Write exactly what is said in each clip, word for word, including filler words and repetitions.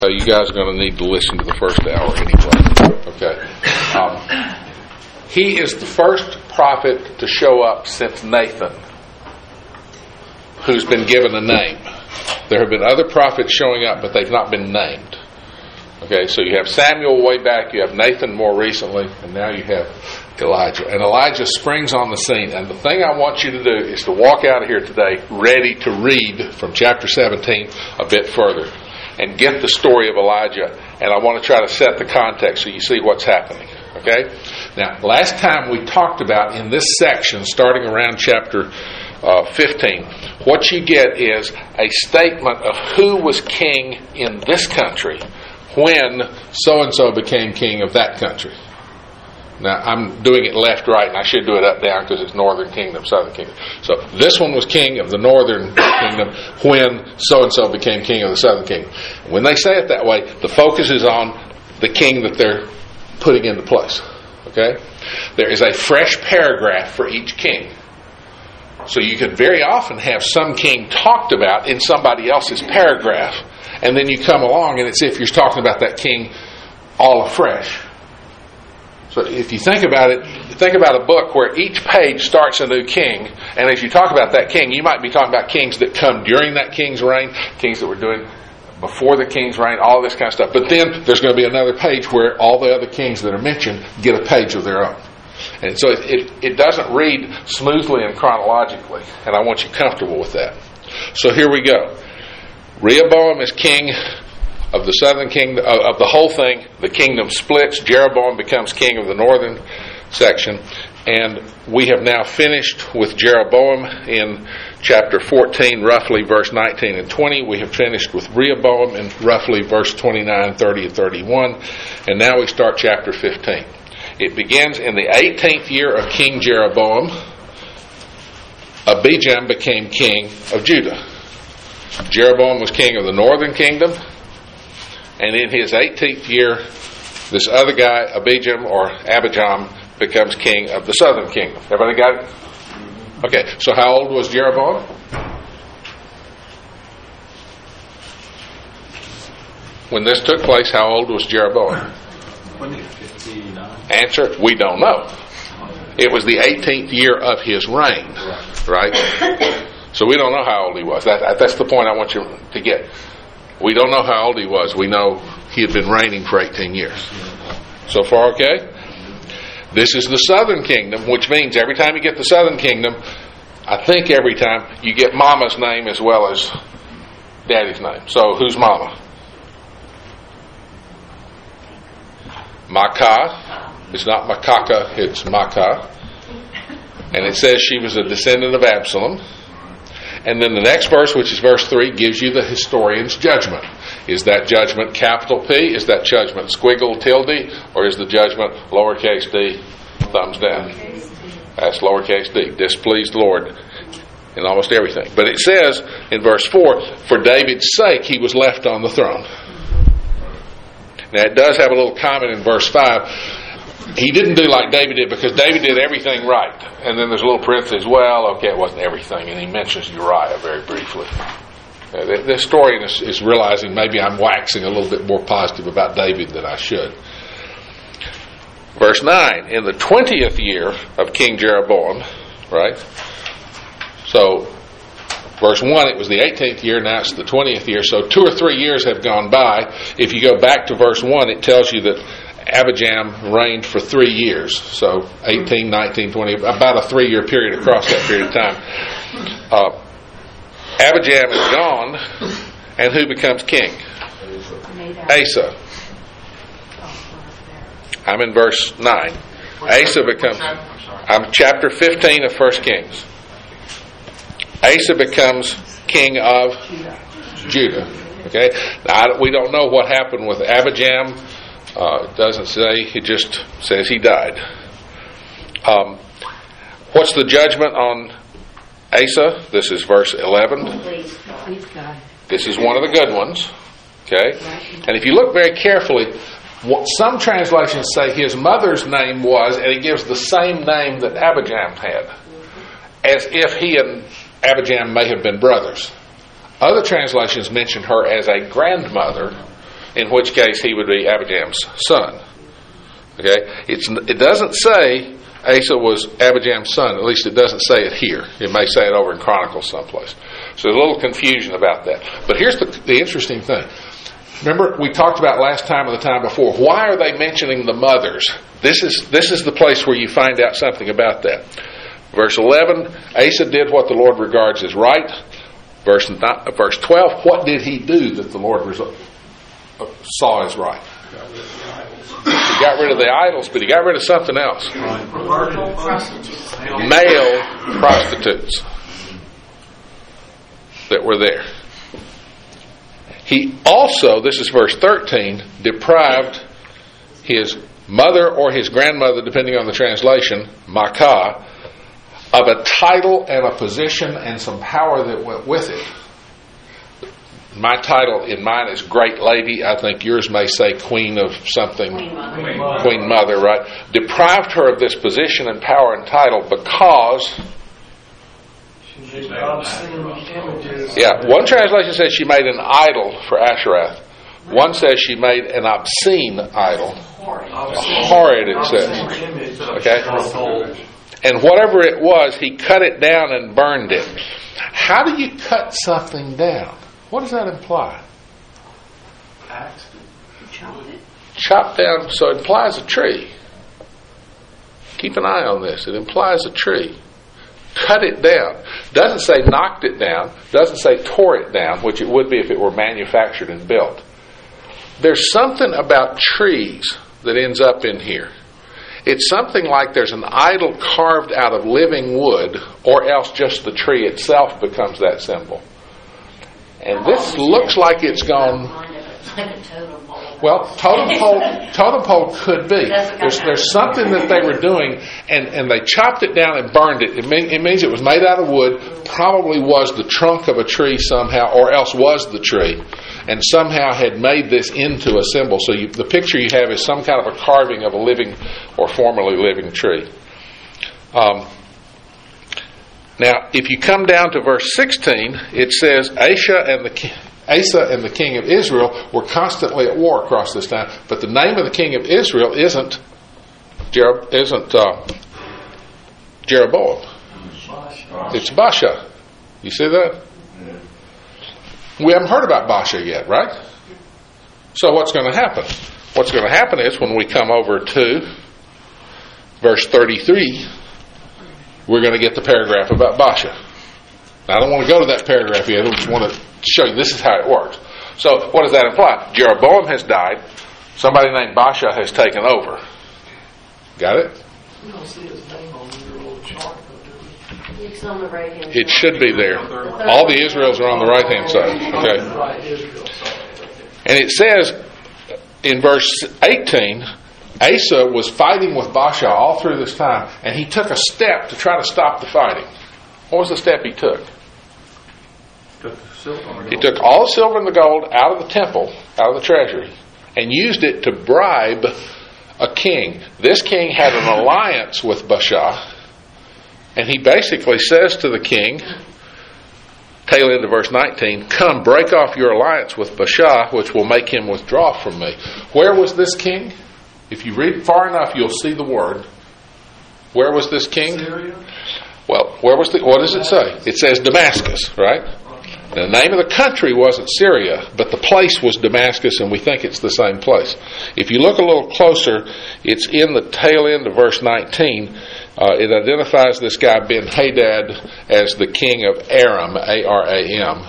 So you guys are going to need to listen to the first hour anyway. Okay. Um, he is the first prophet to show up since Nathan, who's been given a name. There have been other prophets showing up, but they've not been named. Okay, so you have Samuel way back, you have Nathan more recently, and now you have Elijah. And Elijah springs on the scene. And the thing I want you to do is to walk out of here today ready to read from chapter seventeen a bit further and get the story of Elijah. And I want to try to set the context so you see what's happening. Okay? Now, last time we talked about in this section, starting around chapter uh, fifteen, what you get is a statement of who was king in this country when so-and-so became king of that country. Now, I'm doing it left, right, and I should do it up, down because it's northern kingdom, southern kingdom. So, this one was king of the northern kingdom when so-and-so became king of the southern kingdom. When they say it that way, the focus is on the king that they're putting into place. Okay? There is a fresh paragraph for each king. So, you could very often have some king talked about in somebody else's paragraph, and then you come along and it's as if you're talking about that king all afresh. So if you think about it, think about a book where each page starts a new king, and as you talk about that king, you might be talking about kings that come during that king's reign, kings that were doing before the king's reign, all this kind of stuff. But then there's going to be another page where all the other kings that are mentioned get a page of their own. And so it, it, it doesn't read smoothly and chronologically, and I want you comfortable with that. So here we go. Rehoboam is king of the southern kingdom, of the whole thing. The kingdom splits. Jeroboam becomes king of the northern section. And we have now finished with Jeroboam in chapter fourteen, roughly verse nineteen and twenty. We have finished with Rehoboam in roughly verse twenty-nine, thirty, and thirty-one. And now we start chapter fifteen. It begins in the eighteenth year of King Jeroboam. Abijam became king of Judah. Jeroboam was king of the northern kingdom. And in his eighteenth year, this other guy, Abijam or Abijam, becomes king of the southern kingdom. Everybody got it? Okay, so how old was Jeroboam? When this took place, how old was Jeroboam? Answer, we don't know. It was the eighteenth year of his reign, right? So we don't know how old he was. That, that's the point I want you to get. We don't know how old he was. We know he had been reigning for eighteen years. So far, okay? This is the southern kingdom, which means every time you get the southern kingdom, I think every time you get mama's name as well as daddy's name. So who's mama? Maacah. It's not Maacah, it's Maacah. And it says she was a descendant of Absalom. And then the next verse, which is verse three, gives you the historian's judgment. Is that judgment capital P? Is that judgment squiggle tilde? Or is the judgment lowercase d, thumbs down? That's lowercase d. Displeased Lord in almost everything. But it says in verse four, for David's sake he was left on the throne. Now it does have a little comment in verse five. He didn't do like David did because David did everything right. And then there's a little parenthesis, well, okay, it wasn't everything. And he mentions Uriah very briefly. Uh, the, the historian is, is realizing maybe I'm waxing a little bit more positive about David than I should. Verse nine, in the twentieth year of King Jeroboam, right? So, verse one, it was the eighteenth year, now it's the twentieth year. So two or three years have gone by. If you go back to verse one, it tells you that Abijam reigned for three years, so eighteen, nineteen, twenty, about a three-year period across that period of time. Uh, Abijam is gone, and who becomes king? Asa. I'm in verse nine. Asa becomes, I'm chapter fifteen of First Kings. Asa becomes king of Judah. Okay, now, we don't know what happened with Abijam. Uh, it doesn't say, it just says he died. Um, what's the judgment on Asa? This is verse eleven. This is one of the good ones. Okay? And if you look very carefully, what some translations say his mother's name was, and it gives the same name that Abijam had, as if he and Abijam may have been brothers. Other translations mention her as a grandmother in which case he would be Abijam's son. Okay, it's it doesn't say Asa was Abijam's son. At least it doesn't say it here. It may say it over in Chronicles someplace. So there's a little confusion about that. But here's the, the interesting thing. Remember, we talked about last time or the time before. Why are they mentioning the mothers? This is this is the place where you find out something about that. Verse eleven, Asa did what the Lord regards as right. Verse verse twelve, what did he do that the Lord resu- saw as right? He got rid of the idols, but he got rid of something else. Male prostitutes that were there. He also, this is verse thirteen, deprived his mother or his grandmother, depending on the translation, Maacah, of a title and a position and some power that went with it. My title in mine is Great Lady. I think yours may say Queen of something. Queen Mother. Queen Mother, Queen Mother, right? Deprived her of this position and power and title because... Yeah, one translation says she made an idol for Asherah. One says she made an obscene idol. Horrid, it says. Okay? And whatever it was, he cut it down and burned it. How do you cut something down? What does that imply? Chop down, so it implies a tree. Keep an eye on this. It implies a tree. Cut it down. Doesn't say knocked it down. Doesn't say tore it down, which it would be if it were manufactured and built. There's something about trees that ends up in here. It's something like there's an idol carved out of living wood, or else just the tree itself becomes that symbol. And this looks like it's gone... Well, totem pole, totem pole could be. There's, there's something that they were doing, and, and they chopped it down and burned it. It, mean, it means it was made out of wood, probably was the trunk of a tree somehow, or else was the tree, and somehow had made this into a symbol. So you, the picture you have is some kind of a carving of a living or formerly living tree. Um, now, if you come down to verse sixteen, it says, Asa and the Asa and the king of Israel were constantly at war across this time, but the name of the king of Israel isn't Jer- isn't uh, Jeroboam. It's Baasha. You see that? We haven't heard about Baasha yet, right? So what's going to happen? What's going to happen is when we come over to verse thirty-three, we're going to get the paragraph about Baasha. Now, I don't want to go to that paragraph yet. I just want to show you this is how it works. So what does that imply? Jeroboam has died. Somebody named Baasha has taken over. Got it? You don't see his name on your little chart. It's on the right hand side. It should be there. All the Israels are on the right hand side. Okay. And it says in verse eighteen, Asa was fighting with Baasha all through this time, and he took a step to try to stop the fighting. What was the step he took? He took all the silver and the gold out of the temple, out of the treasury, and used it to bribe a king. This king had an alliance with Baasha, and he basically says to the king, tail end of verse nineteen, come, break off your alliance with Baasha, which will make him withdraw from me. Where was this king? If you read far enough, you'll see the word. Where was this king? Syria? Well, where was the, what does it say? It says Damascus, right? The name of the country wasn't Syria, but the place was Damascus, and we think it's the same place. If you look a little closer, it's in the tail end of verse nineteen. Uh, it identifies this guy Ben-Hadad as the king of Aram, A R A M.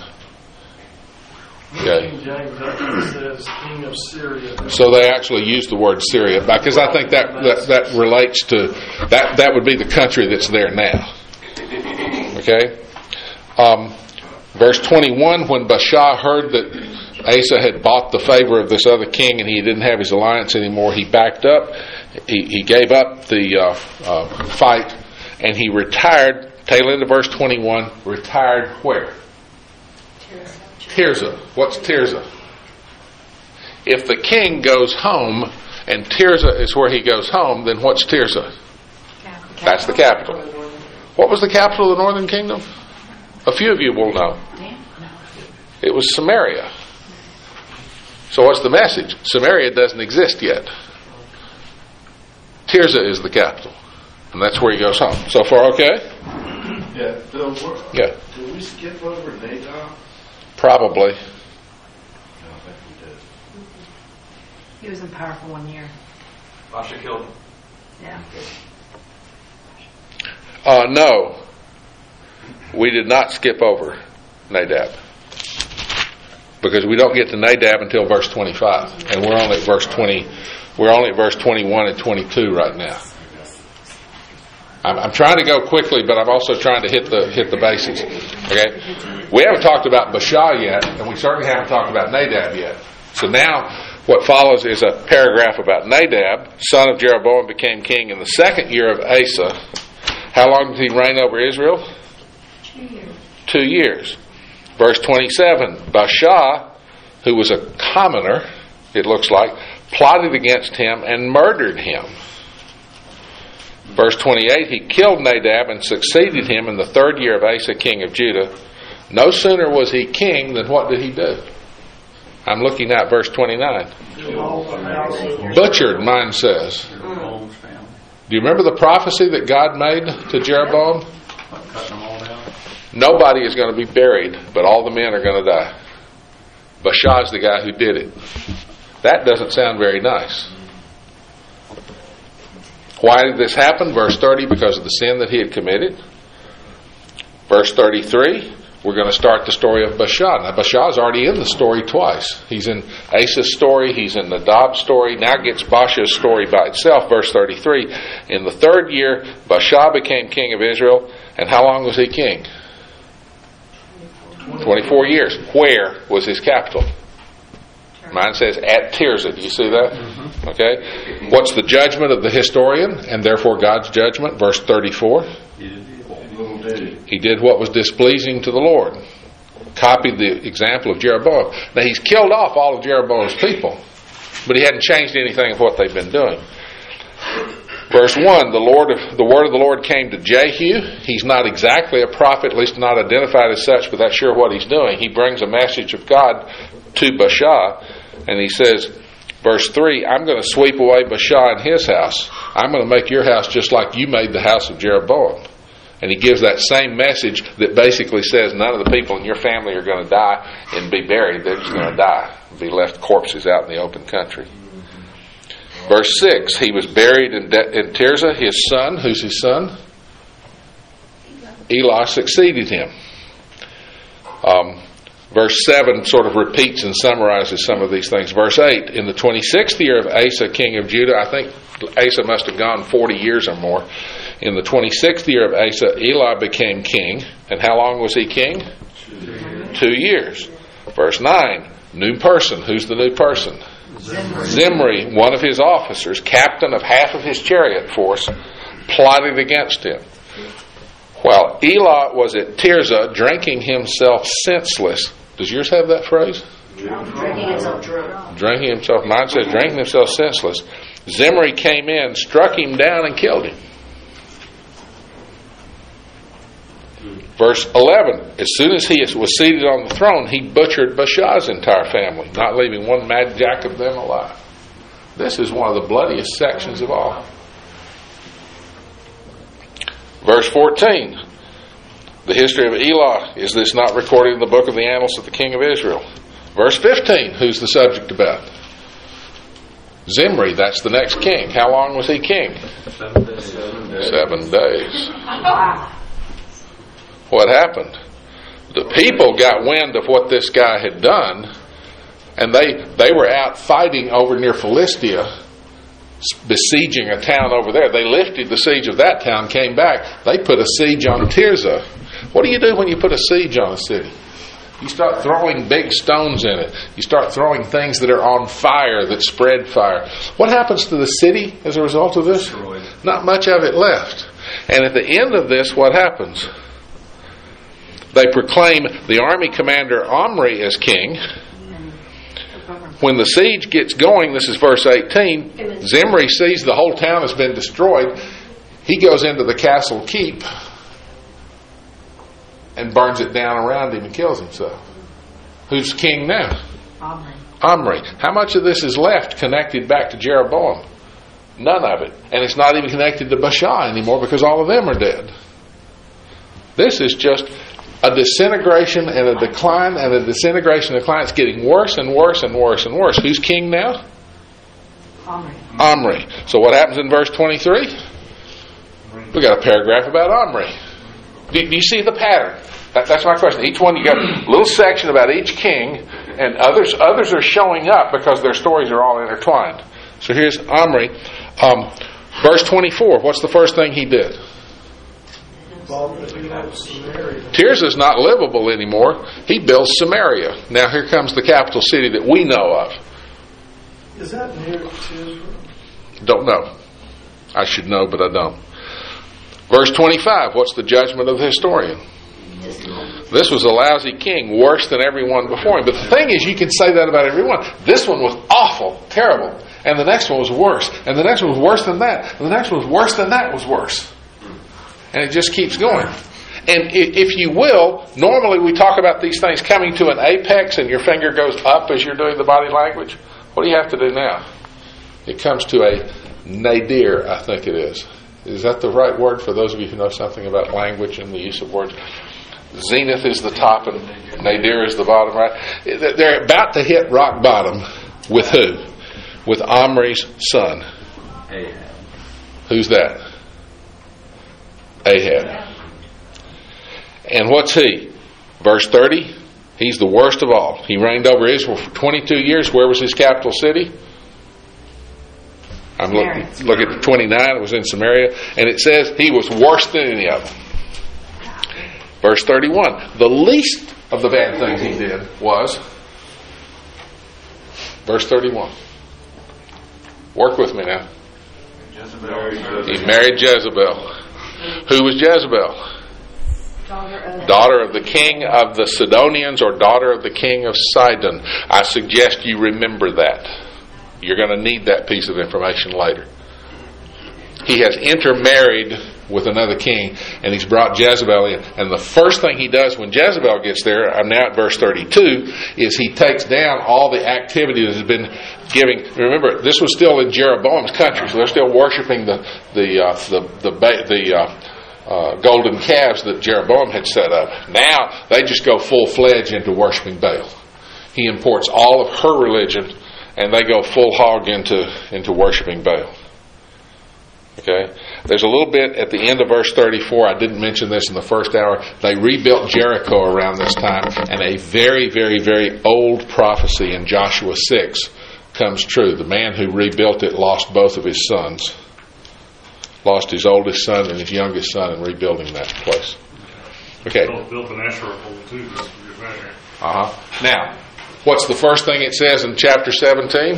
Okay. King James actually says king of Syria. So they actually use the word Syria, because I think that, that, that relates to, that, that would be the country that's there now. Okay? Um, verse twenty-one, when Baasha heard that Asa had bought the favor of this other king and he didn't have his alliance anymore, he backed up. He, he gave up the uh, uh, fight, and he retired. Tail end of verse twenty-one, retired where? Tirzah. What's Tirzah? If the king goes home and Tirzah is where he goes home, then what's Tirzah? Capital. That's the capital. What was the capital of the northern kingdom? A few of you will know. It was Samaria. So what's the message? Samaria doesn't exist yet. Tirzah is the capital. And that's where he goes home. So far, okay? Yeah. Bill, Yeah. did we skip over Nadab? Probably. I don't think we did. He was in power for one year. Baasha killed him. Yeah. Uh, no. We did not skip over Nadab. Because we don't get to Nadab until verse twenty-five. And we're only at verse twenty. We're only at verse twenty-one and twenty-two right now. I'm, I'm trying to go quickly, but I'm also trying to hit the hit the basics. Okay, we haven't talked about Baasha yet, and we certainly haven't talked about Nadab yet. So now, what follows is a paragraph about Nadab, son of Jeroboam, became king in the second year of Asa. How long did he reign over Israel? Two years. Two years. Verse twenty-seven. Baasha, who was a commoner, it looks like, plotted against him and murdered him. Verse twenty-eight, he killed Nadab and succeeded him in the third year of Asa, king of Judah. No sooner was he king than what did he do? I'm looking at verse twenty-nine. Butchered, mine says. Do you remember the prophecy that God made to Jeroboam? Nobody is going to be buried, but all the men are going to die. Baasha is the guy who did it. That doesn't sound very nice. Why did this happen? Verse thirty, because of the sin that he had committed. Verse thirty-three, we're going to start the story of Baasha. Now, Baasha is already in the story twice. He's in Asa's story, he's in Nadab's story, now gets Baasha's story by itself. Verse thirty-three, in the third year, Baasha became king of Israel, and how long was he king? twenty-four years. Where was his capital? Mine says at Tirzah. Do you see that? Mm-hmm. Okay. What's the judgment of the historian, and therefore God's judgment? Verse thirty-four. He did what was displeasing to the Lord. Copied the example of Jeroboam. Now he's killed off all of Jeroboam's people, but he hadn't changed anything of what they've been doing. Verse one, the Lord, the word of the Lord came to Jehu. He's not exactly a prophet, at least not identified as such, but that's sure what he's doing. He brings a message of God to Baasha, and he says, verse three, I'm going to sweep away Baasha and his house. I'm going to make your house just like you made the house of Jeroboam. And he gives that same message that basically says none of the people in your family are going to die and be buried. They're just going to die and be left corpses out in the open country. Verse six, he was buried in, De- in Tirzah. His son, who's his son? Elah succeeded him. Um, verse seven sort of repeats and summarizes some of these things. Verse eight, in the twenty-sixth year of Asa, king of Judah, I think Asa must have gone forty years or more. In the twenty-sixth year of Asa, Elah became king. And how long was he king? Two years. Two years. Verse nine, new person. Who's the new person? Zimri. Zimri, one of his officers, captain of half of his chariot force, plotted against him. While Elah was at Tirzah, drinking himself senseless. Does yours have that phrase? Drinking himself drunk. Drinking himself, mine says drinking himself senseless. Zimri came in, struck him down, and killed him. Verse eleven, as soon as he was seated on the throne, he butchered Baasha's entire family, not leaving one mad jack of them alive. This is one of the bloodiest sections of all. Verse fourteen, the history of Elah, is this not recorded in the book of the annals of the king of Israel? Verse fifteen, who's the subject about? Zimri, that's the next king. How long was he king? Seven days. Seven days. Seven days. Wow. What happened? The people got wind of what this guy had done, and they they were out fighting over near Philistia, besieging a town over there. They lifted the siege of that town, came back. They put a siege on Tirzah. What do you do when you put a siege on a city? You start throwing big stones in it. You start throwing things that are on fire, that spread fire. What happens to the city as a result of this? Destroyed. Not much of it left. And at the end of this, what happens? They proclaim the army commander Omri as king. When the siege gets going, this is verse eighteen, Zimri sees the whole town has been destroyed. He goes into the castle keep and burns it down around him and kills himself. Who's king now? Omri. Omri. How much of this is left connected back to Jeroboam? None of it. And it's not even connected to Baasha anymore because all of them are dead. This is just a disintegration and a decline and a disintegration and decline. It's getting worse and worse and worse and worse. Who's king now? Omri. Omri. So what happens in verse twenty-three? We got a paragraph about Omri. Do, do you see the pattern? That, that's my question. Each one, you got a little section about each king, and others others are showing up because their stories are all intertwined. So here's Omri. Um, verse twenty-four. What's the first thing he did? Tirzah is not livable anymore. He builds Samaria. Now here comes the capital city that we know of. Is that near Tirzah? Don't know. I should know, but I don't. Verse twenty-five. What's the judgment of the historian? This was a lousy king, worse than everyone before him. But the thing is, you can say that about everyone. This one was awful, terrible. And the next one was worse. And the next one was worse than that. And the next one was worse than that was worse. And it just keeps going. And if you will, normally we talk about these things coming to an apex and your finger goes up as you're doing the body language. What do you have to do now? It comes to a nadir, I think it is. Is that the right word for those of you who know something about language and the use of words? Zenith is the top and nadir is the bottom, right? They're about to hit rock bottom with who? With Omri's son. Ahab. Who's that? Ahab. And what's he? Verse thirty. He's the worst of all. He reigned over Israel for twenty-two years. Where was his capital city? I'm looking, look at twenty-nine. It was in Samaria. And it says he was worse than any of them. Verse thirty-one. The least of the bad things he did was, verse thirty-one. Work with me now. Jezebel. He married Jezebel. Who was Jezebel? Daughter of, Daughter of the king of the Sidonians or daughter of the king of Sidon. I suggest you remember that. You're going to need that piece of information later. He has intermarried with another king, and he's brought Jezebel in. And the first thing he does when Jezebel gets there, I'm now at verse thirty-two, is he takes down all the activity that has been giving. Remember, this was still in Jeroboam's country, so they're still worshiping the the uh, the the, the uh, uh, golden calves that Jeroboam had set up. Now they just go full fledged into worshiping Baal. He imports all of her religion, and they go full hog into into worshiping Baal. Okay, there's a little bit at the end of verse thirty-four. I didn't mention this in the first hour. They rebuilt Jericho around this time, and a very, very, very old prophecy in Joshua six comes true. The man who rebuilt it lost both of his sons, lost his oldest son and his youngest son in rebuilding that place. Okay. Built an Asherah pole too. Just to get back there. Uh huh. Now, what's the first thing it says in chapter seventeen?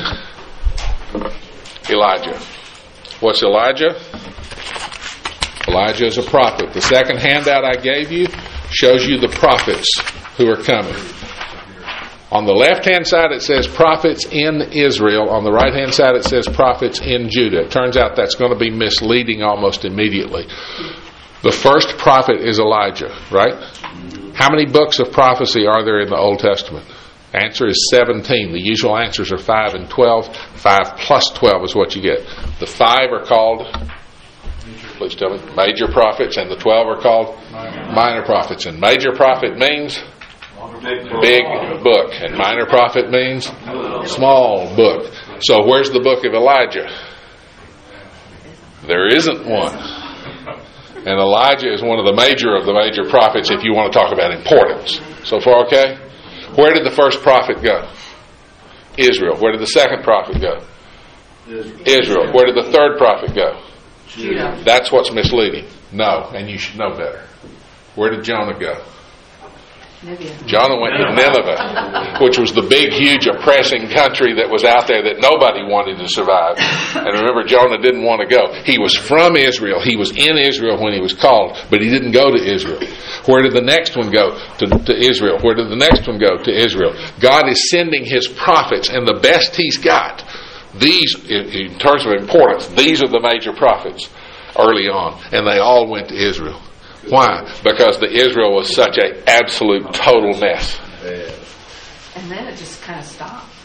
Elijah. What's Elijah? Elijah is a prophet. The second handout I gave you shows you the prophets who are coming. On the left-hand side it says prophets in Israel. On the right-hand side it says prophets in Judah. It turns out that's going to be misleading almost immediately. The first prophet is Elijah, right? How many books of prophecy are there in the Old Testament? Answer is seventeen. The usual answers are five and twelve. five plus twelve is what you get. The five are called, please tell me, major prophets, and the twelve are called minor prophets. And major prophet means big book, and minor prophet means small book. So where's the book of Elijah? There isn't one. And Elijah is one of the major of the major prophets if you want to talk about importance. So far, okay? Where did the first prophet go? Israel. Where did the second prophet go? Israel. Where did the third prophet go? Judah. That's what's misleading. No, and you should know better. Where did Jonah go? Nineveh. Jonah went to Nineveh, which was the big, huge, oppressing country that was out there that nobody wanted to survive. And remember, Jonah didn't want to go. He was from Israel. He was in Israel when he was called, but he didn't go to Israel. Where did the next one go? To, to Israel. Where did the next one go? To Israel. God is sending His prophets, and the best He's got, these, in, in terms of importance, these are the major prophets early on, and they all went to Israel. Why? Because the Israel was such an absolute total mess. And then it just kind of stopped.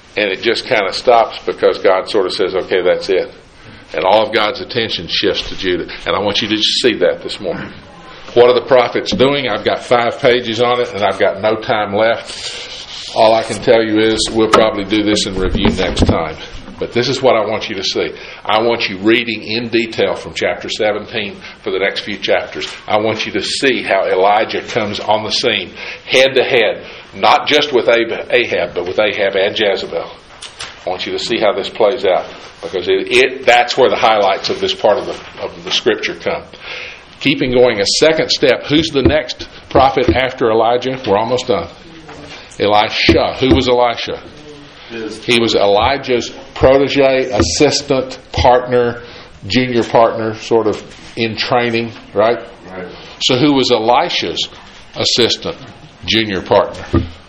and it just kind of stops because God sort of says, okay, that's it. And all of God's attention shifts to Judah. And I want you to see that this morning. What are the prophets doing? I've got five pages on it, and I've got no time left. All I can tell you is we'll probably do this in review next time. But this is what I want you to see. I want you reading in detail from chapter seventeen for the next few chapters. I want you to see how Elijah comes on the scene, head to head, not just with Ahab, but with Ahab and Jezebel. I want you to see how this plays out, because it, it that's where the highlights of this part of the of the scripture come. Keeping going a second step, who's the next prophet after Elijah? We're almost done. Elisha. Who was Elisha? He was Elijah's protege, assistant, partner, junior partner, sort of in training, right? Right. So who was Elisha's assistant, junior partner?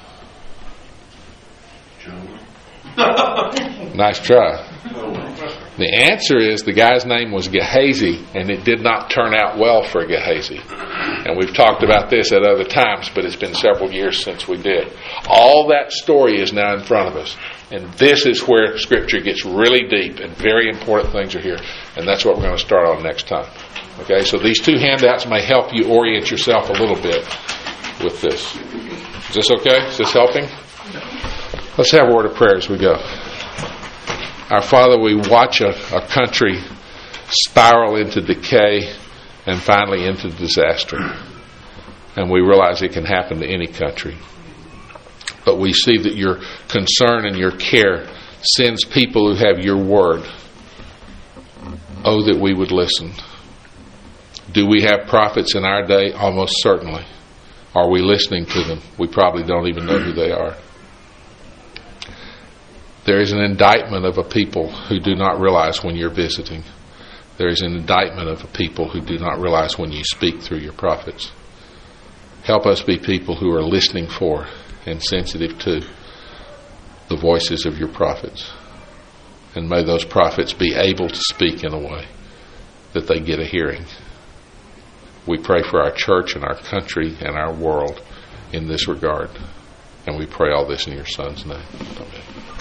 Nice try. The answer is the guy's name was Gehazi, and it did not turn out well for Gehazi. And we've talked about this at other times, but it's been several years since we did. All that story is now in front of us. And this is where Scripture gets really deep, and very important things are here. And that's what we're going to start on next time. Okay, so these two handouts may help you orient yourself a little bit with this. Is this okay? Is this helping? Let's have a word of prayer as we go. Our Father, we watch a, a country spiral into decay and finally into disaster. And we realize it can happen to any country. But we see that your concern and your care sends people who have your word. Oh, that we would listen. Do we have prophets in our day? Almost certainly. Are we listening to them? We probably don't even know who they are. There is an indictment of a people who do not realize when you're visiting. There is an indictment of a people who do not realize when you speak through your prophets. Help us be people who are listening for and sensitive to the voices of your prophets. And may those prophets be able to speak in a way that they get a hearing. We pray for our church and our country and our world in this regard. And we pray all this in your Son's name. Amen.